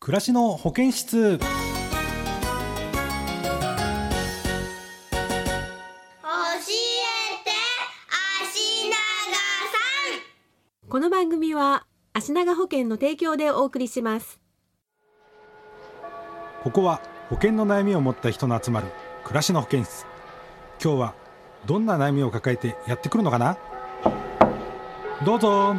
暮らしの保健室。 教えて足長さん。 この番組は足長保険の提供でお送りします。 ここは保険の悩みを持った人の集まる暮らしの保健室。今日はどんな悩みを抱えてやってくるのかな。どうぞ。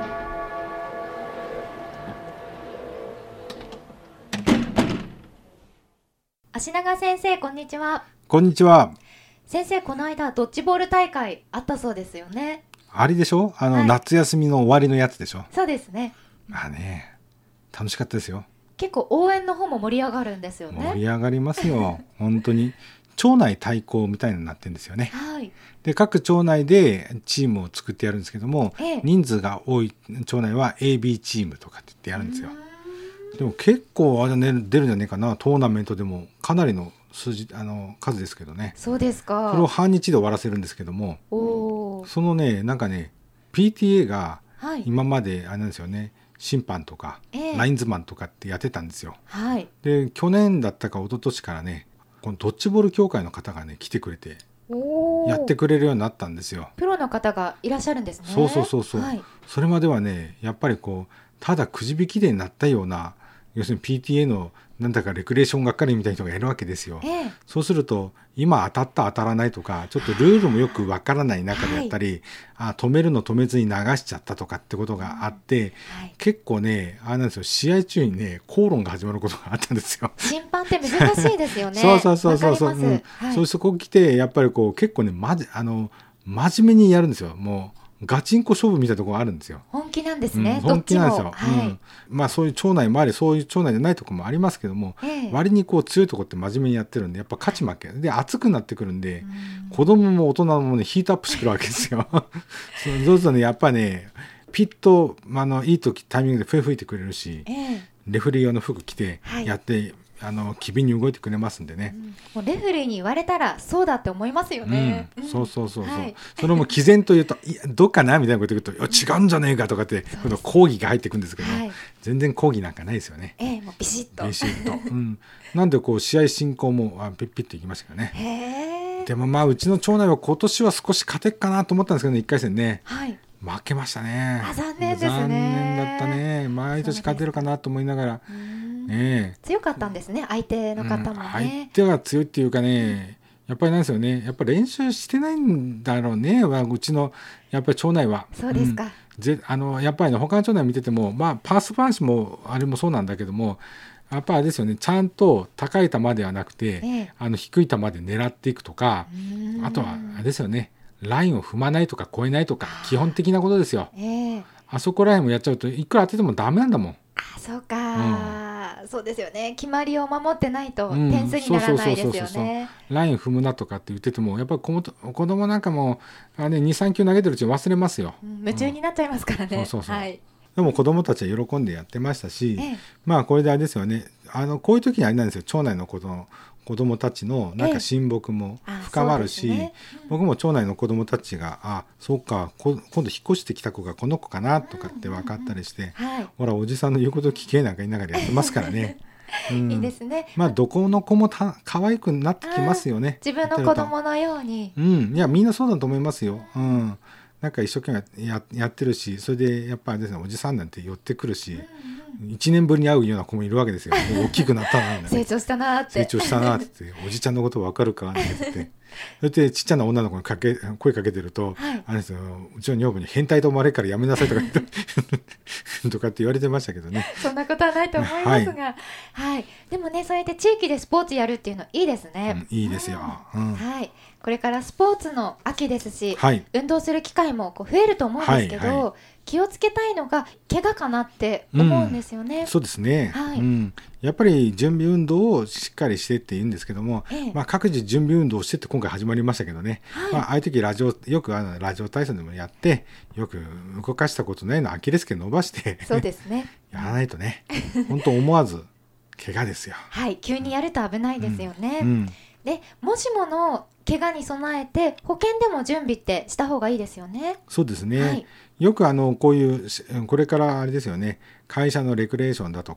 足長先生、こんにちは。 こんにちは。 先生、この間ドッジボール大会あったそうですよね。 あれでしょ、 はい夏休みの終わりのやつでしょ。 そうですね。 まあね、楽しかったですよ。 結構応援の方も盛り上がるんですよね。 盛り上がりますよ本当に町内対抗みたいになってるんですよね。 はい。 で、各町内でチームを作ってやるんですけども、 ええ人数が多い町内は AB チームとかって言ってやるんですよ。でも結構あれ、ね、出るんじゃねえかな。トーナメントでもかなりの数数ですけどね。 そうですか。 それを半日で終わらせるんですけども、 おー。 そのね、なんかね PTA がはい。 今まであれなんですよね、審判とか、 ええラインズマンとかってやってたんですよ。 はい。 で、去年だったか一昨年からね、このドッジボール協会の方がね来てくれておー。 やってくれるようになったんですよ。 プロの方がいらっしゃるんですね。 そうそうそうそう、 はい。 それまではね、やっぱりこうただくじ引きでなったような、要するに PTA のなんだかレクレーション係みたいな人がいるわけですよ。 ええそうすると今当たった当たらないとか、ちょっとルールもよくわからない中でやったり、止めるの止めずに流しちゃったとかってことがあって、 はい。 結構ね、あれなんですよ、試合中にね口論が始まることがあったんですよ。 審判って難しいですよね。 そうそうそうそうそう、 わかります。はい。 そこ来てやっぱりこう結構ね、真面目にやるんですよ。もうガチンコ勝負みたいなところがあるんですよ。 本気なんですね。 本気なんですよ。 どっちも。はい。 まあそういう町内もあり、そういう町内じゃないところもありますけども、 ええ割にこう強いところって真面目にやってるんで、やっぱ勝ち負けで熱くなってくるんで、 うん子供も大人もねヒートアップしてくるわけですよ。そうするとね、やっぱねピッといい時タイミングで笛吹いてくれるし、 ええレフェリー用の服着てはいやって、機敏に動いてくれますんでね。 もうレフェリーに言われたらそうだって思いますよね。 そうそうそうそう、 はいそれも毅然と言うといやどうかなみたいなこと言うと、いや違うんじゃねえかとかって今度抗議が入ってくるんですけど、 はい全然抗議なんかないですよね。 ええもうビシッと。 ビシッと、なんでこう試合進行もピッピッといきましたからね。 へえ。 でもまあうちの町内は今年は少し勝てっかなと思ったんですけどね、1回戦ねはい。 負けましたね。 あ残念ですね残念だったね。毎年勝てるかなと思いながら、ね強かったんですね、相手の方も相ね。 手が強いっていうかね、やっぱりなんですよね、やっぱり練習してないんだろうね、うちのやっぱり町内は。 そうですか。 やっぱりね、他の町内見てても、まあパースパンシもあれもそうなんだけども、やっぱりあれですよね、ちゃんと高い球ではなくて、 ええ低い球で狙っていくとか、あとはあれですよね、ラインを踏まないとか越えないとか、基本的なことですよ。 ええあそこら辺もやっちゃうといくら当ててもダメなんだもん。 あそうか、そうですよね。決まりを守ってないと点数にならないですよね。 ライン踏むなとかって言ってても、やっぱり子供なんかも2,3 球投げてるうちに忘れますよ。 夢中になっちゃいますからね。 そうはい。 でも子供たちは喜んでやってましたし、 ええまあこれであれですよね、こういう時にあれなんですよ、町内の子供たちのなんか親睦も深まるし、 そうですね僕も町内の子供たちがそうか、今度引っ越してきた子がこの子かなとかって分かったりして、 はい。 ほらおじさんの言うこと聞けなんか言いながらやってますからね。 いいですね。 まあどこの子も可愛くなってきますよね。 自分の子供のように。 いやみんなそうだと思いますよ。なんか一生懸命やってるし、それでやっぱりですね、おじさんなんて寄ってくるし、1年ぶりに会うような子もいるわけですよ。もう大きくなったなみたいな成長したなって。 成長したなって言って、おじちゃんのこと分かるかって言って、それでちっちゃな女の子に声かけてると、 はいあれですよ、うちの女房に変態と思われるからやめなさいとか言ってとかって言われてましたけどね。 そんなことはないと思いますが、はい。でもね、そうやって地域でスポーツやるっていうのいいですね。 いいですよ。 はい。これからスポーツの秋ですし、 はい運動する機会も増えると思うんですけど、 はいは気をつけたいのが怪我かなって思うんですよね。 そうですね、 はいやっぱり準備運動をしっかりしてって言うんですけども、 ええ各自準備運動をしてって今回始まりましたけどね、ああいう時よくラジオ体操でもやって、よく動かしたことないのアキレス腱伸ばしてそうですね。 やらないとね、本当思わず怪我ですよ。 はい、急にやると危ないですよね。 うんで、もしもの怪我に備えて保険でも準備ってした方がいいですよね。 そうですね、 はいよくこういうこれからあれですよね、会社のレクレーションだとか、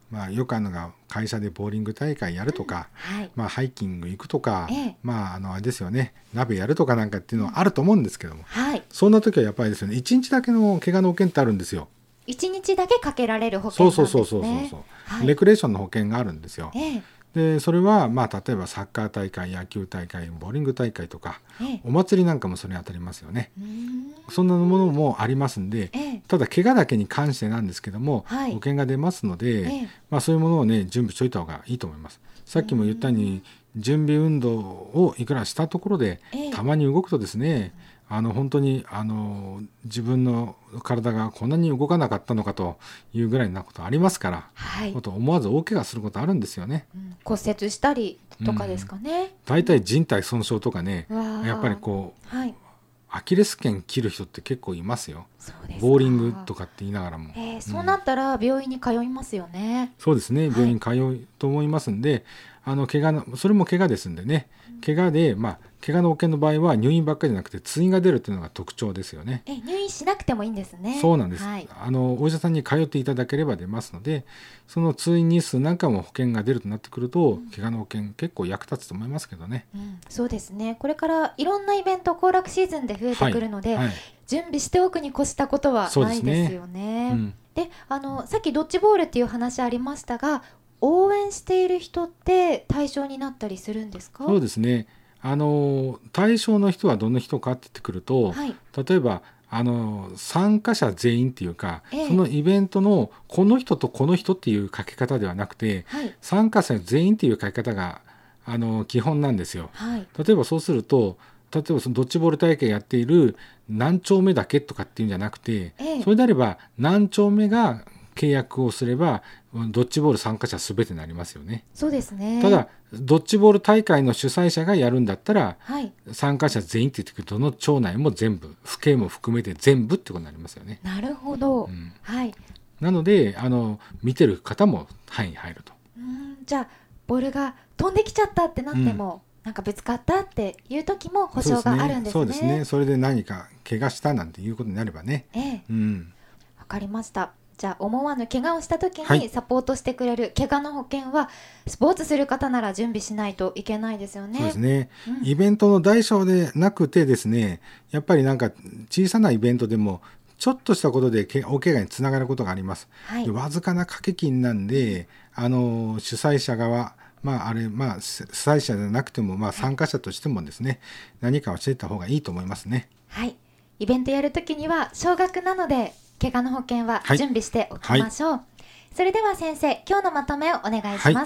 よくあるのが会社でボーリング大会やるとか、ハイキング行くとか、あれですよね、鍋やるとかなんかっていうのはあると思うんですけども、そんな時はやっぱりですよね、1日だけの怪我の保険ってあるんですよ。 1日だけかけられる保険なんですね。 レクレーションの保険があるんですよ。でそれは例えばサッカー大会、野球大会、ボーリング大会とか、お祭りなんかもそれに当たりますよね。そんなものもありますんで、ただ怪我だけに関してなんですけども、保険が出ますので、そういうものをね準備しておいた方がいいと思います。さっきも言ったように準備運動をいくらしたところで、たまに動くとですね、本当に自分の体がこんなに動かなかったのかというぐらいなことありますから、思わず大怪我することあるんですよね。 骨折したりとかですかね。 だいたい靭帯損傷とかね、やっぱりアキレス腱切る人って結構いますよ。ボーリングとかって言いながらも、 そうなったら病院に通いますよね。 そうですね、病院に通うと思いますんで、それも怪我ですんでね、怪我で怪我の保険の場合は入院ばっかりじゃなくて通院が出るというのが特徴ですよね。 入院しなくてもいいんですね。 そうなんです、お医者さんに通っていただければ出ますので、その通院日数なんかも保険が出るとなってくると、怪我の保険結構役立つと思いますけどね。 そうですね、これからいろんなイベント行楽シーズンで増えてくるので、準備しておくに越したことはないですよね。でさっきドッジボールっていう話ありましたが、応援している人って対象になったりするんですか？ そうですね、対象の人はどの人かって言ってくると、例えば参加者全員っていうか、そのイベントのこの人とこの人っていう書き方ではなくて、参加者全員っていう書き方が基本なんですよ。例えばそうすると、例えばそのドッジボール大会やっている何丁目だけとかっていうんじゃなくて、それであれば何丁目が契約をすればドッジボール参加者すべてになりますよね。 そうですね。 ただドッジボール大会の主催者がやるんだったら、参加者全員って言ってくると、どの町内も全部、府警も含めて全部ってことになりますよね。 なるほど、 なので見てる方も範囲に入ると。 じゃあボールが飛んできちゃったってなっても、なんかぶつかったっていう時も保証があるんですね。 そうですね。それで何か怪我したなんていうことになればね。 わかりました。じゃあ思わぬ怪我をした時にサポートしてくれる怪我の保険は、スポーツする方なら準備しないといけないですよね。 そうですね、イベントの大小でなくてですね、やっぱりなんか小さなイベントでもちょっとしたことで大怪我につながることがあります。でわずかな掛け金なんで、主催者側、主催者じゃなくても、参加者としてもですね、何か教えた方がいいと思いますね。 イベントやるときには少額なので怪我の保険は準備しておきましょう。それでは先生、今日のまとめをお願いします。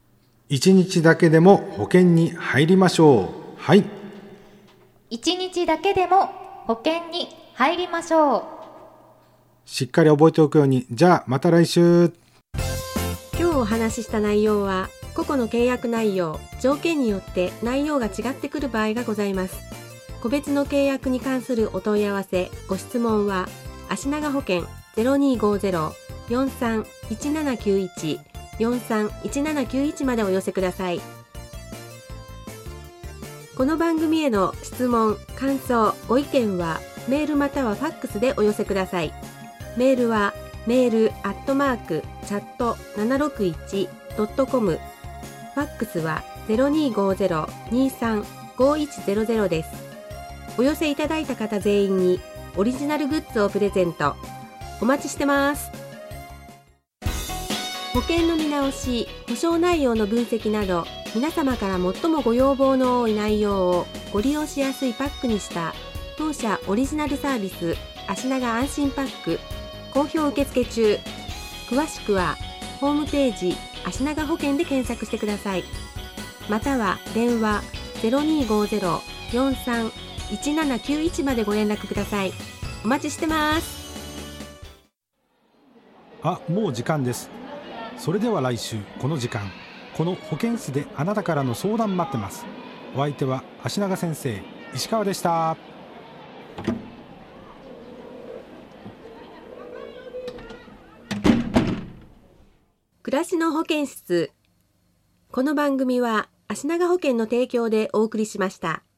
1日だけでも保険に入りましょう。1 日だけでも保険に入りましょう。 しっかり覚えておくように。じゃあまた来週。 今日お話しした内容は個々の契約内容、条件によって内容が違ってくる場合がございます。個別の契約に関するお問い合わせ、ご質問は足長保険 0250-431791 431791までお寄せください。この番組への質問、感想、ご意見はメールまたはファックスでお寄せください。メールはmail@chat761.com、ファックスは 0250-235100 です。お寄せいただいた方全員にオリジナルグッズをプレゼント。お待ちしてます。保険の見直し、保証内容の分析など、皆様から最もご要望の多い内容をご利用しやすいパックにした当社オリジナルサービス、足長安心パック、好評受付中。詳しくはホームページ足長保険で検索してください。または電話 0250-431791 までご連絡ください。お待ちしてます。 もう時間です。それでは来週この時間、この保健室であなたからの相談待ってます。お相手は足長先生、石川でした。 暮らしの保健室。この番組は足長保険の提供でお送りしました。